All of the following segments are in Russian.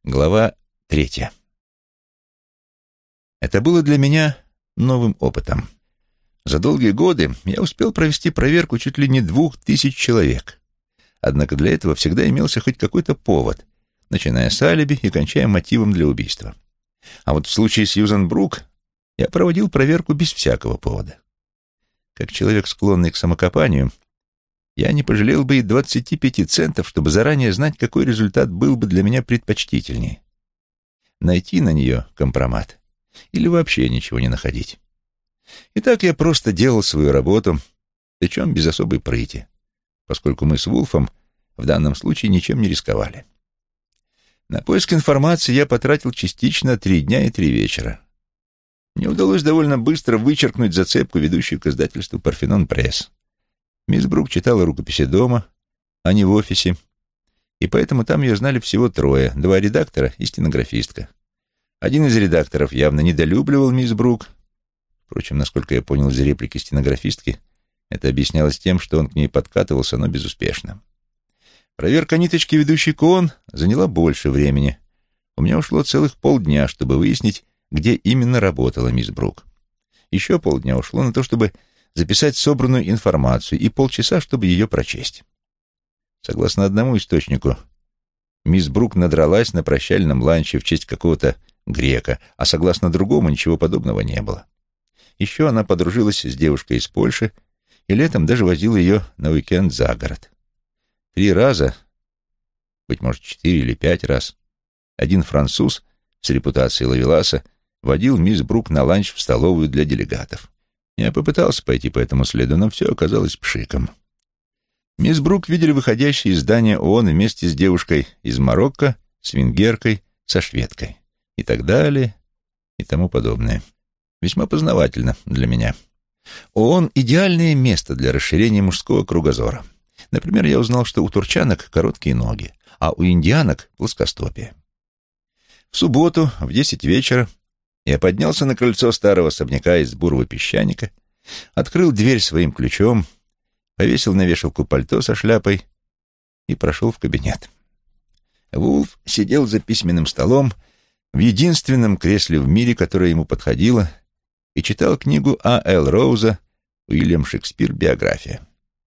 Глава 3. Это было для меня новым опытом. За долгие годы я успел провести проверку чуть ли не 2000 человек. Однако для этого всегда имелся хоть какой-то повод, начиная с алиби и кончая мотивом для убийства. А вот в случае Сьюзан Брук я проводил проверку без всякого повода. Как человек, склонный к самокопанию, я не пожалел бы и 25 центов, чтобы заранее знать, какой результат был бы для меня предпочтительнее. Найти на нее компромат или вообще ничего не находить. Итак, я просто делал свою работу, причем без особой прыти, поскольку мы с Вулфом в данном случае ничем не рисковали. На поиск информации я потратил частично 3 дня и 3 вечера. Мне удалось довольно быстро вычеркнуть зацепку, ведущую к издательству «Парфенон Пресс». Мисс Брук читала рукописи дома, а не в офисе, и поэтому там ее знали всего 3: 2 редактора и стенографистка. Один из редакторов явно недолюбливал мисс Брук. Впрочем, насколько я понял из реплики стенографистки, это объяснялось тем, что он к ней подкатывался, но безуспешно. Проверка ниточки, ведущей к ООН, заняла больше времени. У меня ушло целых полдня, чтобы выяснить, где именно работала мисс Брук. Еще полдня ушло на то, чтобы записать собранную информацию, и полчаса, чтобы ее прочесть. Согласно одному источнику, мисс Брук надралась на прощальном ланче в честь какого-то грека, а согласно другому ничего подобного не было. Еще она подружилась с девушкой из Польши и летом даже возила ее на уикенд за город. 3 раза, быть может, 4 или 5 раз, один француз с репутацией ловеласа водил мисс Брук на ланч в столовую для делегатов. Я попытался пойти по этому следу, но все оказалось пшиком. Мисс Брук видели выходящие из здания ООН вместе с девушкой из Марокко, с венгеркой, со шведкой и так далее и тому подобное. Весьма познавательно для меня. ООН — идеальное место для расширения мужского кругозора. Например, я узнал, что у турчанок короткие ноги, а у индианок — плоскостопие. В субботу в 10 вечера я поднялся на крыльцо старого особняка из бурого песчаника, открыл дверь своим ключом, повесил на вешалку пальто со шляпой и прошел в кабинет. Вулф сидел за письменным столом в единственном кресле в мире, которое ему подходило, и читал книгу А.Л. Роуза «Уильям Шекспир. Биография».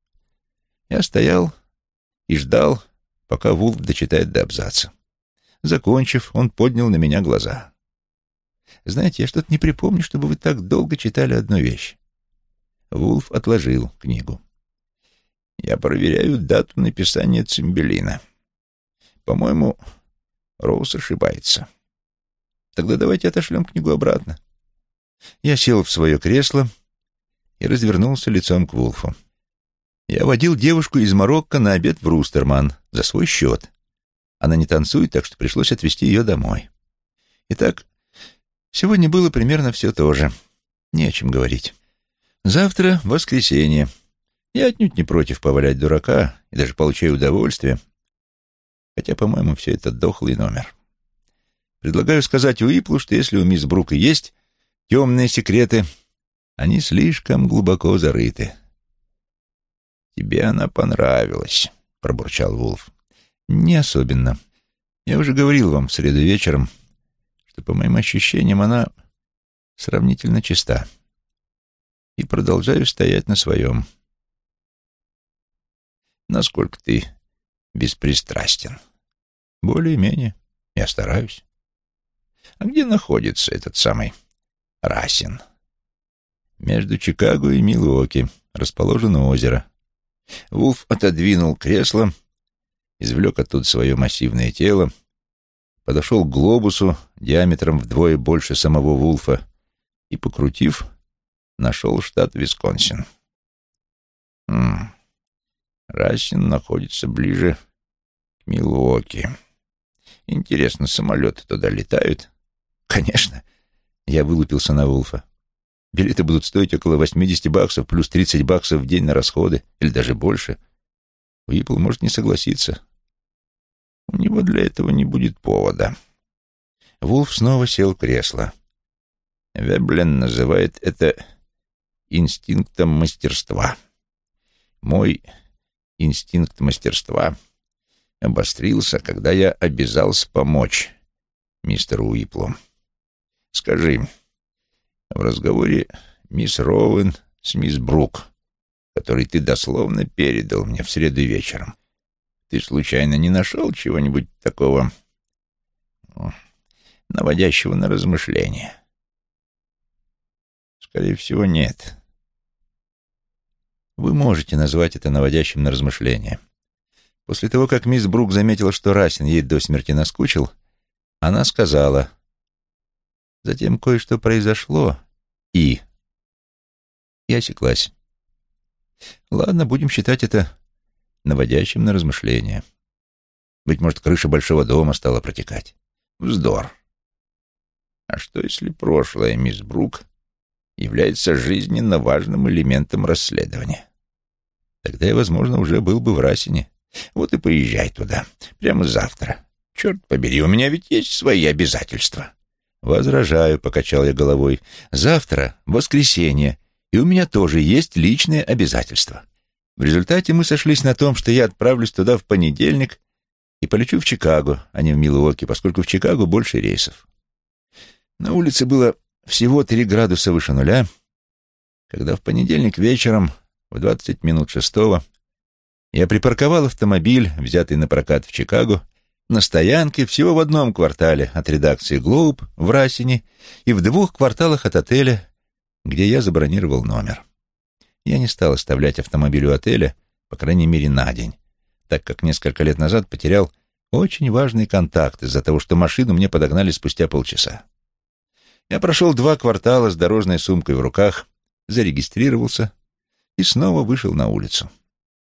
Я стоял и ждал, пока Вулф дочитает до абзаца. Закончив, он поднял на меня глаза. «Знаете, я что-то не припомню, чтобы вы так долго читали одну вещь». Вулф отложил книгу. «Я проверяю дату написания Цимбелина. По-моему, Роуз ошибается. Тогда давайте отошлем книгу обратно». Я сел в свое кресло и развернулся лицом к Вулфу. Я водил девушку из Марокко на обед в Рустерман за свой счет. Она не танцует, так что пришлось отвезти ее домой. Итак, сегодня было примерно все то же. Не о чем говорить. Завтра воскресенье. Я отнюдь не против повалять дурака и даже получаю удовольствие. Хотя, по-моему, все это дохлый номер. Предлагаю сказать Уиплу, что если у мисс Брук и есть темные секреты, они слишком глубоко зарыты. «Тебе она понравилась», — пробурчал Вулф. «Не особенно. Я уже говорил вам в среду вечером, что, по моим ощущениям, она сравнительно чиста. И продолжаю стоять на своем». «Насколько ты беспристрастен?» «Более-менее. Я стараюсь». «А где находится этот самый Расин?» «Между Чикаго и Милуоки расположено озеро». Вулф отодвинул кресло, извлек оттуда свое массивное тело, подошел к глобусу диаметром вдвое больше самого Вулфа и, покрутив, нашел штат Висконсин. Расин находится ближе к Милуоки. Интересно, самолеты туда летают? Конечно. Я вылупился на Вулфа. Билеты будут стоить около $80 плюс $30 в день на расходы, или даже больше. Уипл может не согласиться. У него для этого не будет повода. Вулф снова сел в кресло. Веблен называет это инстинктом мастерства. Мой инстинкт мастерства обострился, когда я обязался помочь мистеру Уиплу. Скажи, в разговоре мисс Роуэн с мисс Брук, который ты дословно передал мне в среду вечером, ты случайно не нашел чего-нибудь такого наводящего на размышления? Скорее всего, нет. Вы можете назвать это наводящим на размышления. После того, как мисс Брук заметила, что Расин ей до смерти наскучил, она сказала: затем кое-что произошло, и осеклась. Ладно, будем считать это наводящим на размышления. Быть может, крыша большого дома стала протекать. Вздор. А что, если прошлое мисс Брук является жизненно важным элементом расследования? Тогда я, возможно, уже был бы в Расине. Вот и поезжай туда. Прямо завтра. Черт побери, у меня ведь есть свои обязательства. Возражаю, покачал я головой. Завтра воскресенье, и у меня тоже есть личные обязательства. В результате мы сошлись на том, что я отправлюсь туда в понедельник и полечу в Чикаго, а не в Милуоки, поскольку в Чикаго больше рейсов. На улице было всего 3 градуса выше нуля, когда в понедельник вечером в 20 минут 6 я припарковал автомобиль, взятый на прокат в Чикаго, на стоянке всего в 1 квартале от редакции «Глоуб» в Расине и в 2 кварталах от отеля, где я забронировал номер. Я не стал оставлять автомобиль у отеля, по крайней мере, на день, так как несколько лет назад потерял очень важный контакт из-за того, что машину мне подогнали спустя полчаса. Я прошел 2 квартала с дорожной сумкой в руках, зарегистрировался и снова вышел на улицу.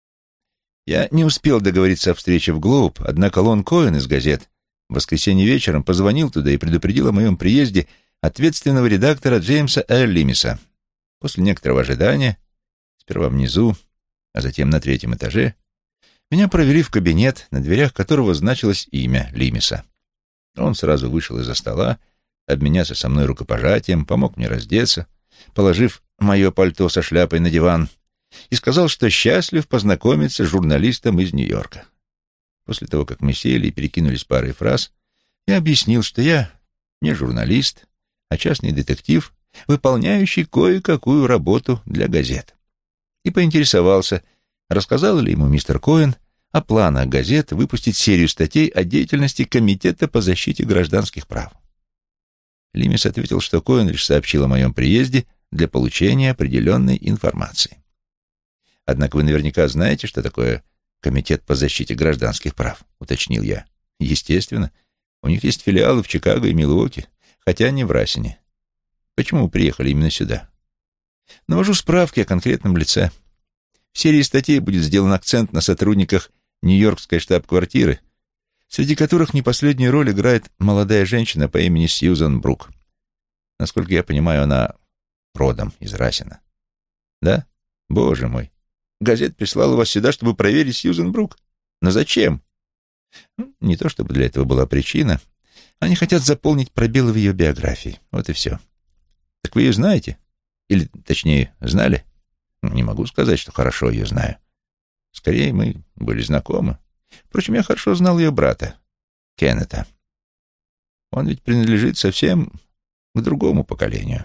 Я не успел договориться о встрече в «Глоуб», однако Лон Коэн из газет в воскресенье вечером позвонил туда и предупредил о моем приезде ответственного редактора Джеймса Л. Лимиса. После некоторого ожидания, сперва внизу, а затем на 3-м этаже, меня провели в кабинет, на дверях которого значилось имя Лимиса. Он сразу вышел из-за стола, обменялся со мной рукопожатием, помог мне раздеться, положив мое пальто со шляпой на диван, и сказал, что счастлив познакомиться с журналистом из Нью-Йорка. После того, как мы сели и перекинулись парой фраз, я объяснил, что я не журналист, а частный детектив, выполняющий кое-какую работу для газет. И поинтересовался, рассказал ли ему мистер Коэн о планах газет выпустить серию статей о деятельности Комитета по защите гражданских прав. Лимис ответил, что Коэн лишь сообщил о моем приезде для получения определенной информации. Однако вы наверняка знаете, что такое Комитет по защите гражданских прав, уточнил я. Естественно, у них есть филиалы в Чикаго и Милуоки, хотя не в Расине. Почему вы приехали именно сюда? Навожу справки о конкретном лице. В серии статей будет сделан акцент на сотрудниках Нью-Йоркской штаб-квартиры, среди которых не последнюю роль играет молодая женщина по имени Сьюзан Брук. Насколько я понимаю, она родом из Расина. Да? Боже мой. Газета прислала вас сюда, чтобы проверить Сьюзан Брук. Но зачем? Не то чтобы для этого была причина. Они хотят заполнить пробелы в ее биографии. Вот и все. Так вы ее знаете? Или, точнее, знали? Не могу сказать, что хорошо ее знаю. Скорее, мы были знакомы. Впрочем, я хорошо знал ее брата, Кеннета. Он ведь принадлежит совсем к другому поколению.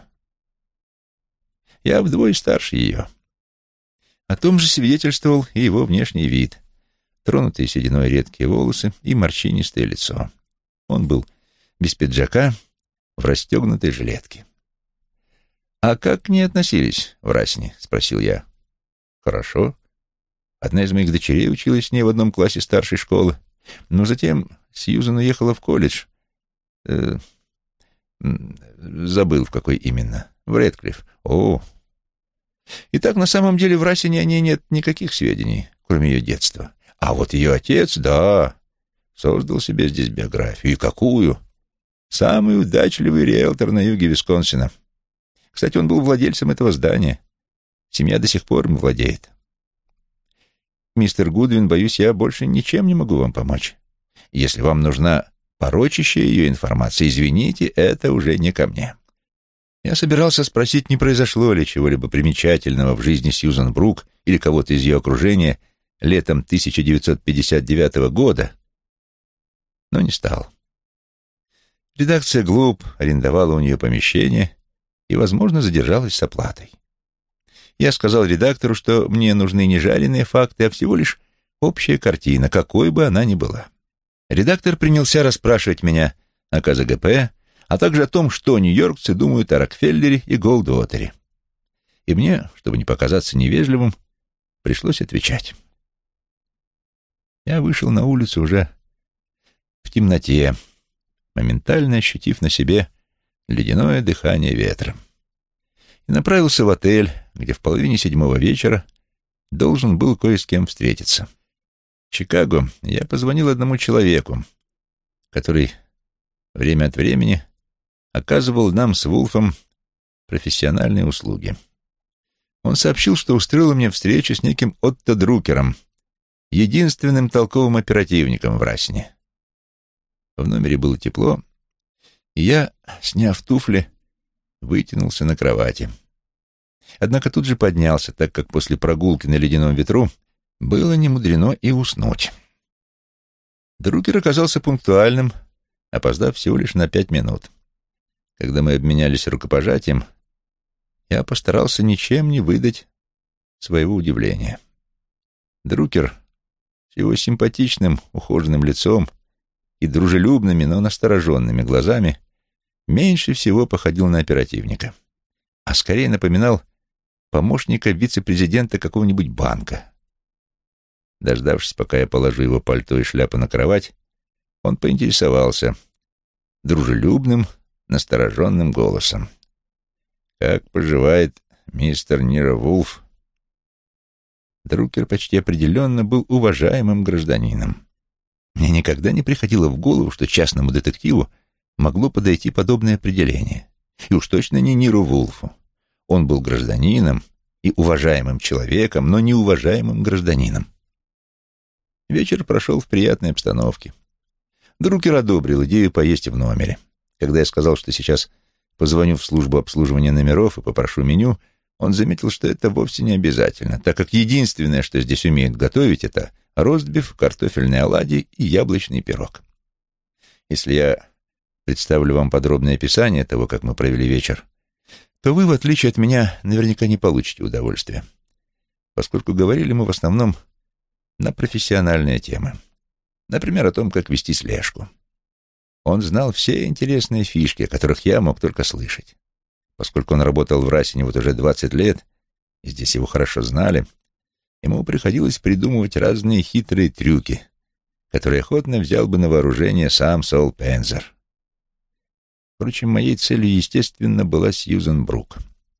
Я вдвое старше ее. О том же свидетельствовал и его внешний вид. Тронутые сединой редкие волосы и морщинистое лицо. Он был без пиджака, в расстегнутой жилетке. «А как к ней относились в Расине?» — спросил я. «Хорошо. Одна из моих дочерей училась с ней в 1 классе старшей школы. Но затем Сьюзан уехала в колледж. Забыл, в какой именно. В Рэдклифф. О! Итак, на самом деле в Расине о ней нет никаких сведений, кроме ее детства. А вот ее отец, да, создал себе здесь биографию. И какую? Самый удачливый риэлтор на юге Висконсина. Кстати, он был владельцем этого здания. Семья до сих пор им владеет. Мистер Гудвин, боюсь, я больше ничем не могу вам помочь. Если вам нужна порочащая ее информация, извините, это уже не ко мне. Я собирался спросить, не произошло ли чего-либо примечательного в жизни Сьюзан Брук или кого-то из ее окружения летом 1959 года, но не стал. Редакция «Глоб» арендовала у нее помещение и, возможно, задержалась с оплатой. Я сказал редактору, что мне нужны не жареные факты, а всего лишь общая картина, какой бы она ни была. Редактор принялся расспрашивать меня о КЗГП, а также о том, что нью-йоркцы думают о Рокфеллере и Голдуотере. И мне, чтобы не показаться невежливым, пришлось отвечать. Я вышел на улицу уже в темноте, моментально ощутив на себе ледяное дыхание ветра, и направился в отель, где в 6:30 вечера должен был кое с кем встретиться. В Чикаго я позвонил одному человеку, который время от времени оказывал нам с Вулфом профессиональные услуги. Он сообщил, что устроил мне встречу с неким Отто Друкером, единственным толковым оперативником в Рассене. В номере было тепло, и я, сняв туфли, вытянулся на кровати. Однако тут же поднялся, так как после прогулки на ледяном ветру было немудрено и уснуть. Друкер оказался пунктуальным, опоздав всего лишь на 5 минут. Когда мы обменялись рукопожатием, я постарался ничем не выдать своего удивления. Друкер с его симпатичным, ухоженным лицом и дружелюбными, но настороженными глазами меньше всего походил на оперативника, а скорее напоминал помощника вице-президента какого-нибудь банка. Дождавшись, пока я положу его пальто и шляпу на кровать, он поинтересовался дружелюбным, настороженным голосом: «Как поживает мистер Ниро Вулф?» Друкер почти определенно был уважаемым гражданином. Мне никогда не приходило в голову, что частному детективу могло подойти подобное определение. И уж точно не Ниру Вулфу. Он был гражданином и уважаемым человеком, но неуважаемым гражданином. Вечер прошел в приятной обстановке. Друкер одобрил идею поесть в номере. Когда я сказал, что сейчас позвоню в службу обслуживания номеров и попрошу меню, он заметил, что это вовсе не обязательно, так как единственное, что здесь умеют готовить, это ростбиф, картофельные оладьи и яблочный пирог. Если я представлю вам подробное описание того, как мы провели вечер, то вы, в отличие от меня, наверняка не получите удовольствия, поскольку говорили мы в основном на профессиональные темы. Например, о том, как вести слежку. Он знал все интересные фишки, о которых я мог только слышать. Поскольку он работал в Рассене вот уже 20 лет, и здесь его хорошо знали, ему приходилось придумывать разные хитрые трюки, которые охотно взял бы на вооружение сам Сол Пензер. Впрочем, моей целью, естественно, была Сьюзен Брук.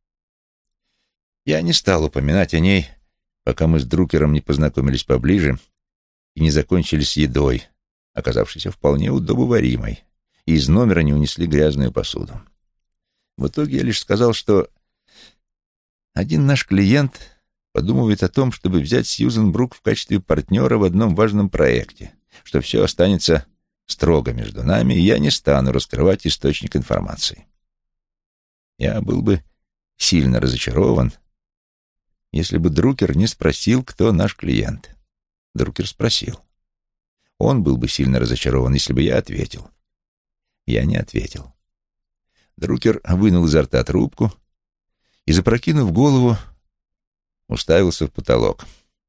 Я не стал упоминать о ней, пока мы с Друкером не познакомились поближе и не закончили с едой, оказавшейся вполне удобоваримой, и из номера не унесли грязную посуду. В итоге я лишь сказал, что один наш клиент подумывает о том, чтобы взять Сьюзен Брук в качестве партнера в одном важном проекте, что все останется строго между нами, и я не стану раскрывать источник информации. Я был бы сильно разочарован, если бы Друкер не спросил, кто наш клиент. Друкер спросил. Он был бы сильно разочарован, если бы я ответил. Я не ответил. Друкер вынул изо рта трубку и, запрокинув голову, уставился в потолок.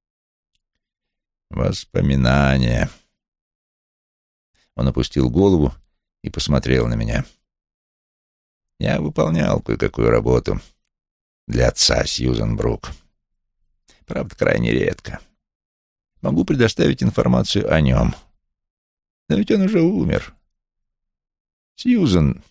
«Воспоминания». Он опустил голову и посмотрел на меня. «Я выполнял кое-какую работу для отца Сьюзен Брук. Правда, крайне редко. Могу предоставить информацию о нем. Но ведь он уже умер. Сьюзен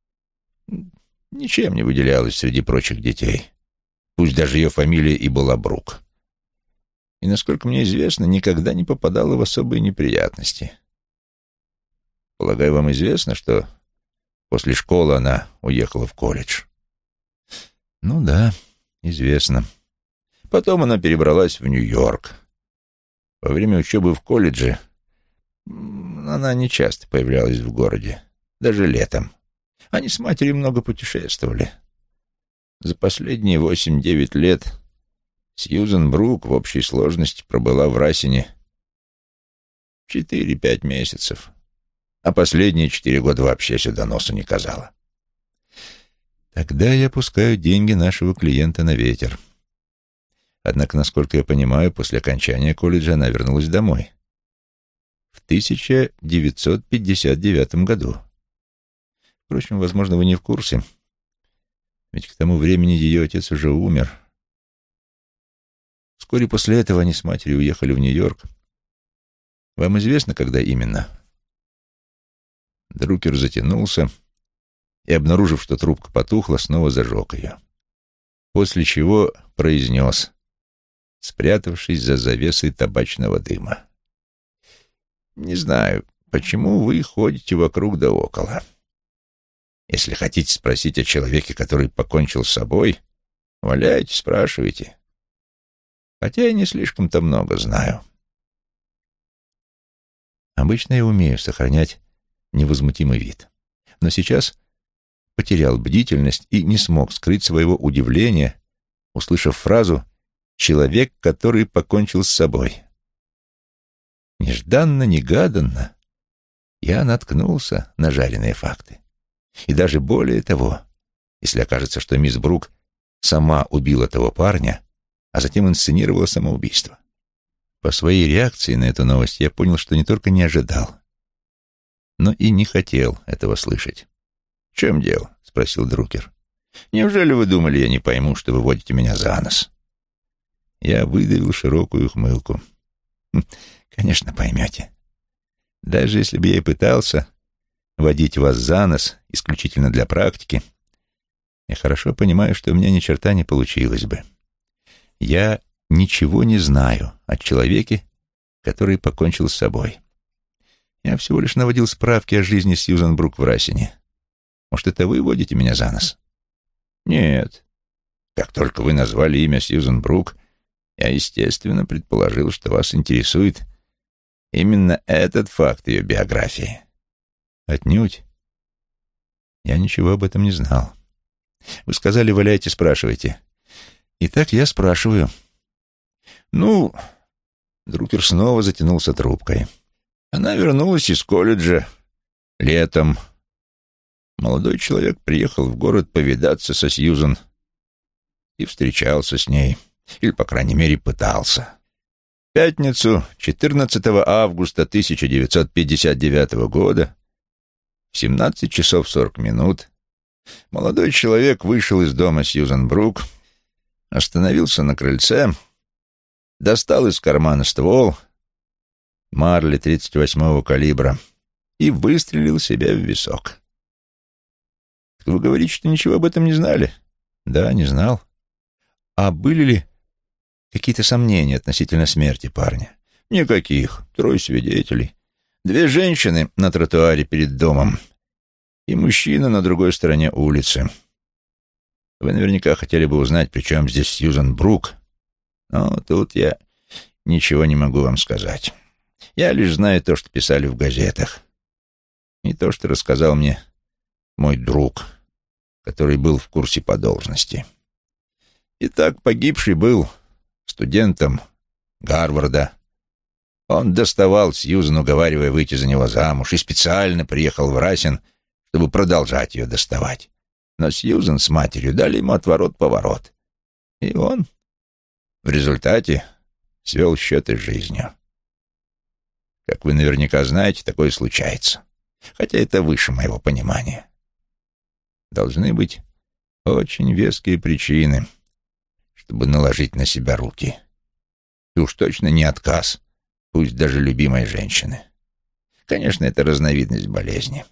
ничем не выделялась среди прочих детей, пусть даже ее фамилия и была Брук. И, насколько мне известно, никогда не попадала в особые неприятности. Полагаю, вам известно, что после школы она уехала в колледж?» «Ну да, известно. Потом она перебралась в Нью-Йорк. Во время учебы в колледже она нечасто появлялась в городе, даже летом. Они с матерью много путешествовали. За последние 8-9 лет Сьюзен Брук в общей сложности пробыла в Рассене 4-5 месяцев. а последние 4 года вообще сюда носу не казала. Тогда я пускаю деньги нашего клиента на ветер. Однако, насколько я понимаю, после окончания колледжа она вернулась домой. В 1959 году. Впрочем, возможно, вы не в курсе, ведь к тому времени ее отец уже умер. Вскоре после этого они с матерью уехали в Нью-Йорк. Вам известно, когда именно? Друкер затянулся и, обнаружив, что трубка потухла, снова зажег ее. После чего произнес, спрятавшись за завесой табачного дыма: «Не знаю, почему вы ходите вокруг да около. Если хотите спросить о человеке, который покончил с собой, валяйте, спрашивайте. Хотя я не слишком-то много знаю». Обычно я умею сохранять невозмутимый вид, но сейчас потерял бдительность и не смог скрыть своего удивления, услышав фразу «человек, который покончил с собой». Нежданно-негаданно я наткнулся на жареные факты. И даже более того, если окажется, что мисс Брук сама убила того парня, а затем инсценировала самоубийство. По своей реакции на эту новость я понял, что не только не ожидал, но и не хотел этого слышать. «В чем дело?» — спросил Друкер. «Неужели вы думали, я не пойму, что вы водите меня за нос?» Я выдавил широкую ухмылку. «Конечно, поймете. Даже если бы я и пытался водить вас за нос исключительно для практики, я хорошо понимаю, что у меня ни черта не получилось бы. Я ничего не знаю о человеке, который покончил с собой. Я всего лишь наводил справки о жизни Сьюзан Брук в Рассене. Может, это вы водите меня за нос?» «Нет. Как только вы назвали имя Сьюзан Брук, я, естественно, предположил, что вас интересует именно этот факт ее биографии». «Отнюдь. Я ничего об этом не знал. Вы сказали, валяйте, спрашивайте. Итак, я спрашиваю». «Ну...» Друкер снова затянулся трубкой. «Она вернулась из колледжа летом. Молодой человек приехал в город повидаться со Сьюзан и встречался с ней, или, по крайней мере, пытался. В пятницу, 14 августа 1959 года, в 17 часов 40 минут, молодой человек вышел из дома Сьюзан Брук, остановился на крыльце, достал из кармана ствол Марли 38-го калибра и выстрелил себе в висок». «Вы говорите, что ничего об этом не знали?» «Да, не знал». «А были ли какие-то сомнения относительно смерти парня?» «Никаких. 3 свидетелей. 2 женщины на тротуаре перед домом и мужчина на другой стороне улицы. Вы наверняка хотели бы узнать, при чем здесь Сьюзан Брук, но тут я ничего не могу вам сказать. Я лишь знаю то, что писали в газетах, и то, что рассказал мне мой друг, который был в курсе по должности. Итак, погибший был студентом Гарварда. Он доставал Сьюзан, уговаривая выйти за него замуж, и специально приехал в Рассен, чтобы продолжать ее доставать. Но Сьюзан с матерью дали ему отворот-поворот. И он в результате свел счеты с жизнью. Как вы наверняка знаете, такое случается, хотя это выше моего понимания. Должны быть очень веские причины, чтобы наложить на себя руки. И уж точно не отказ, пусть даже любимой женщины. Конечно, это разновидность болезни.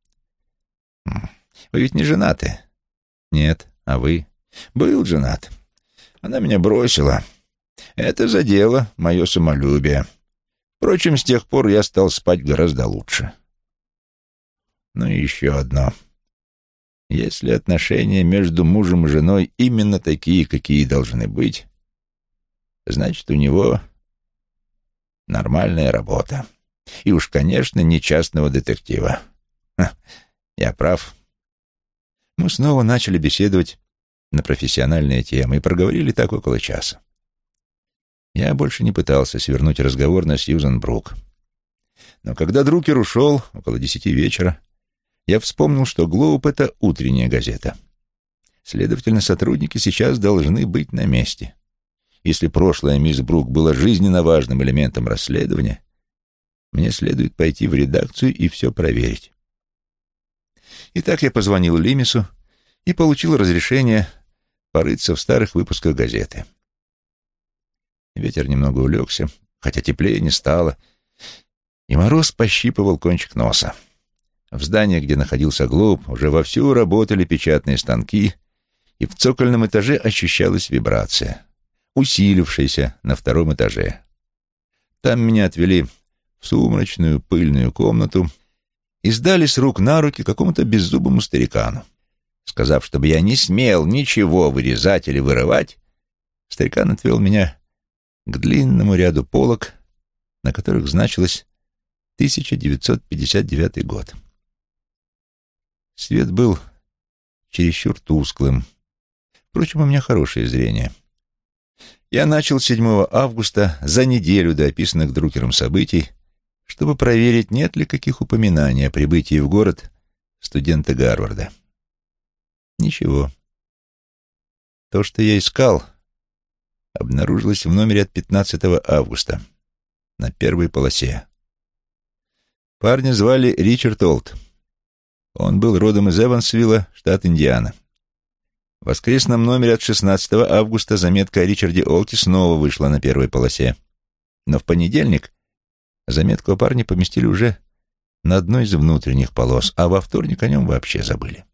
Вы ведь не женаты? Нет. А вы? Был женат. Она меня бросила. Это задело мое самолюбие. Впрочем, с тех пор я стал спать гораздо лучше. Ну и еще одно. Если отношения между мужем и женой именно такие, какие должны быть, значит, у него нормальная работа. И уж, конечно, не частного детектива. Я прав. Мы снова начали беседовать на профессиональные темы и проговорили так около часа. Я больше не пытался свернуть разговор на Сьюзан Брук. Но когда Друкер ушел, около 10 вечера, я вспомнил, что «Глоуб» — это утренняя газета. Следовательно, сотрудники сейчас должны быть на месте. Если прошлое мисс Брук было жизненно важным элементом расследования, мне следует пойти в редакцию и все проверить. Итак, я позвонил Лимису и получил разрешение порыться в старых выпусках газеты. Ветер немного улегся, хотя теплее не стало, и мороз пощипывал кончик носа. В здании, где находился «Глоуб», уже вовсю работали печатные станки, и в цокольном этаже ощущалась вибрация, усилившаяся на втором этаже. Там меня отвели в сумрачную пыльную комнату и сдали с рук на руки какому-то беззубому старикану. Сказав, чтобы я не смел ничего вырезать или вырывать, старикан отвел меня к длинному ряду полок, на которых значилось 1959 год. Свет был чересчур тусклым. Впрочем, у меня хорошее зрение. Я начал 7 августа, за неделю до описанных Друкером событий, чтобы проверить, нет ли каких упоминаний о прибытии в город студента Гарварда. Ничего. То, что я искал, обнаружилось в номере от 15 августа, на первой полосе. Парня звали Ричард Олд. Он был родом из Эвансвилла, штат Индиана. В воскресном номере от 16 августа заметка о Ричарде Олте снова вышла на первой полосе. Но в понедельник заметку о парне поместили уже на одной из внутренних полос, а во вторник о нем вообще забыли.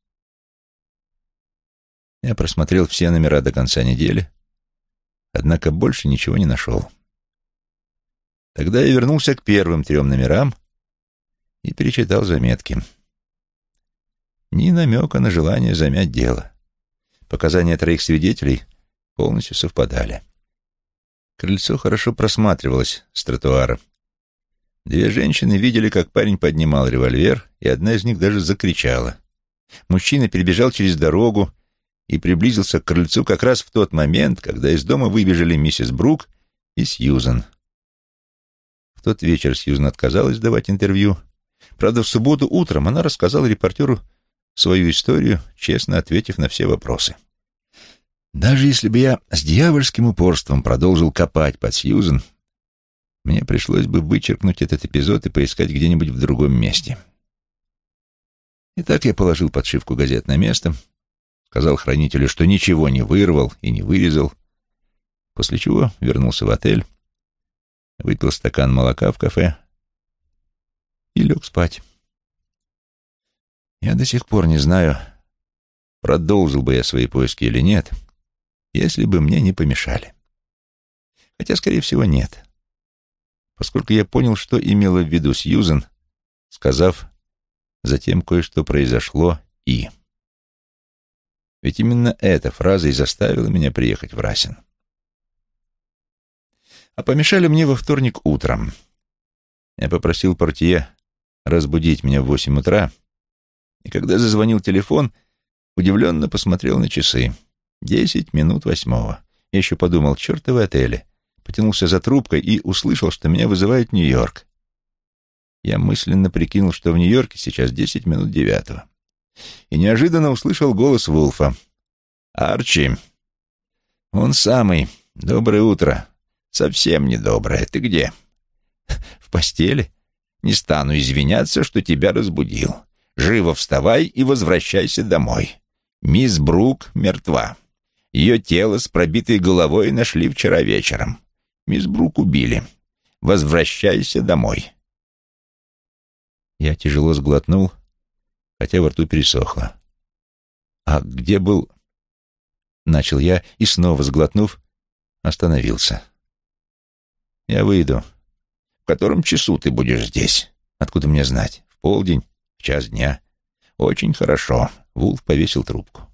Я просмотрел все номера до конца недели, однако больше ничего не нашел. Тогда я вернулся к первым 3 номерам и перечитал заметки. Ни намека на желание замять дело. Показания 3 свидетелей полностью совпадали. Крыльцо хорошо просматривалось с тротуара. 2 женщины видели, как парень поднимал револьвер, и одна из них даже закричала. Мужчина перебежал через дорогу и приблизился к крыльцу как раз в тот момент, когда из дома выбежали миссис Брук и Сьюзан. В тот вечер Сьюзан отказалась давать интервью. Правда, в субботу утром она рассказала репортеру свою историю, честно ответив на все вопросы. Даже если бы я с дьявольским упорством продолжил копать под Сьюзан, мне пришлось бы вычеркнуть этот эпизод и поискать где-нибудь в другом месте. Итак, я положил подшивку газет на место, сказал хранителю, что ничего не вырвал и не вырезал, после чего вернулся в отель, выпил стакан молока в кафе и лег спать. Я до сих пор не знаю, продолжил бы я свои поиски или нет, если бы мне не помешали. Хотя, скорее всего, нет, поскольку я понял, что имела в виду Сьюзан, сказав, затем кое-что произошло и... Ведь именно эта фраза и заставила меня приехать в Расин. А помешали мне во вторник утром. Я попросил портье разбудить меня в 8 утра, и когда зазвонил телефон, удивленно посмотрел на часы. 10 минут 8. Я еще подумал, чертовы отели. Потянулся за трубкой и услышал, что меня вызывает Нью-Йорк. Я мысленно прикинул, что в Нью-Йорке сейчас 10 минут 9. И неожиданно услышал голос Вулфа. «Арчи, он самый. Доброе утро. Совсем недоброе. Ты где?» «В постели. Не стану извиняться, что тебя разбудил. Живо вставай и возвращайся домой. Мисс Брук мертва. Ее тело с пробитой головой нашли вчера вечером. Мисс Брук убили. Возвращайся домой». Я тяжело сглотнул, хотя во рту пересохло. «А где был...» — начал я и, снова сглотнув, остановился. «Я выйду. В котором часу ты будешь здесь? Откуда мне знать? В полдень? В час дня?» «Очень хорошо». Вулф повесил трубку.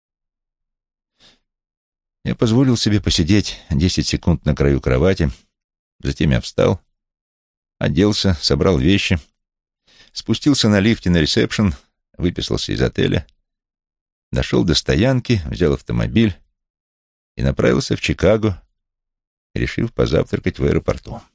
Я позволил себе посидеть 10 секунд на краю кровати, затем я встал, оделся, собрал вещи, спустился на лифте на ресепшн, выписался из отеля, дошел до стоянки, взял автомобиль и направился в Чикаго, решив позавтракать в аэропорту.